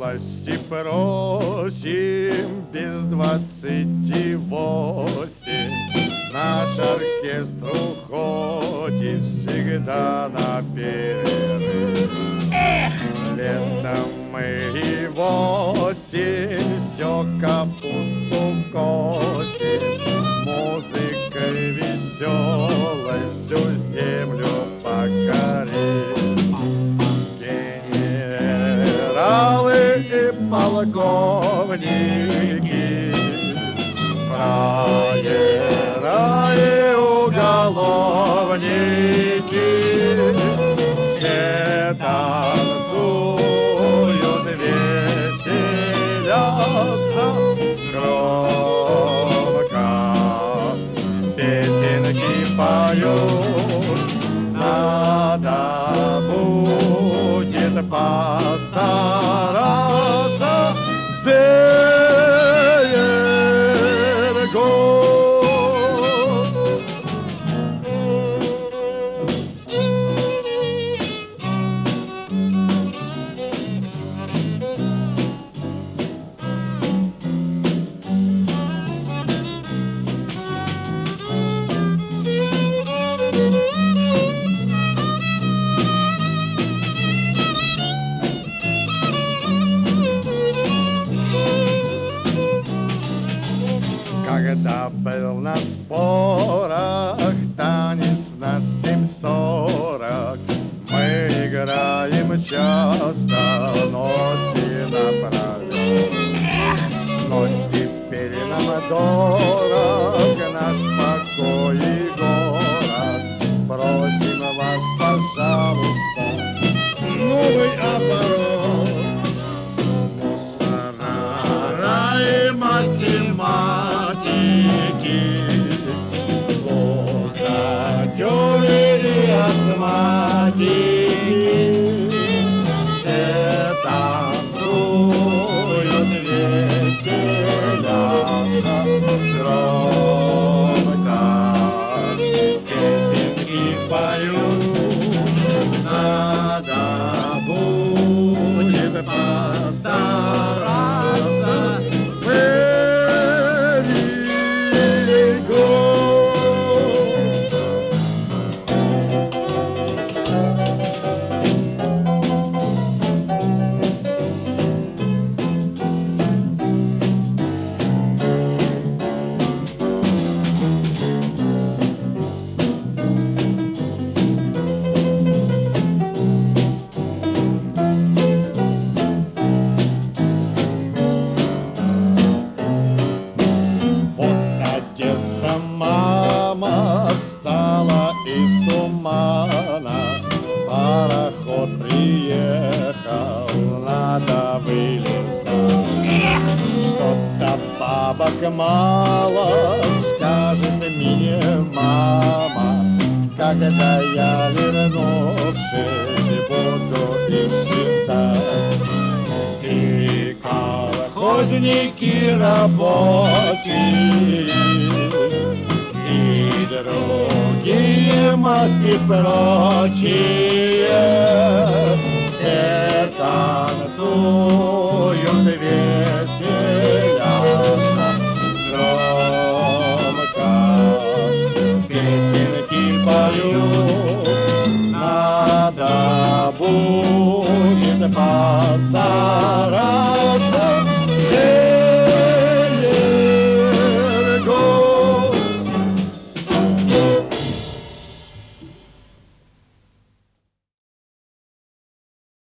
Милости просим без 28. Наш оркестр уходит всегда на перерыв. Летом мы его все капусту косим, музыкой веселой всю землю покорим. Генералы и полковники, фраера и уголовники, все танцуют, веселятся громко, песенки поют. Надо будет постараться, зеет год. Когда был на спорах танец на 7:40, мы играем часто ночи напролет. Но теперь нам дорог наш покой и город. Просим вас, пожалуйста, новый оборот. Мусора и математики, лозатеры и астматики, все танцуют, веселятся громко, песенки поют. Надо будет постараться. Мама встала из тумана, пароход приехал, надо вылезать. Что-то бабок мало, скажет мне мама, когда я вернувшись буду их считать. И колхозники рабочие, и другие масти прочие, все танцуют вверх.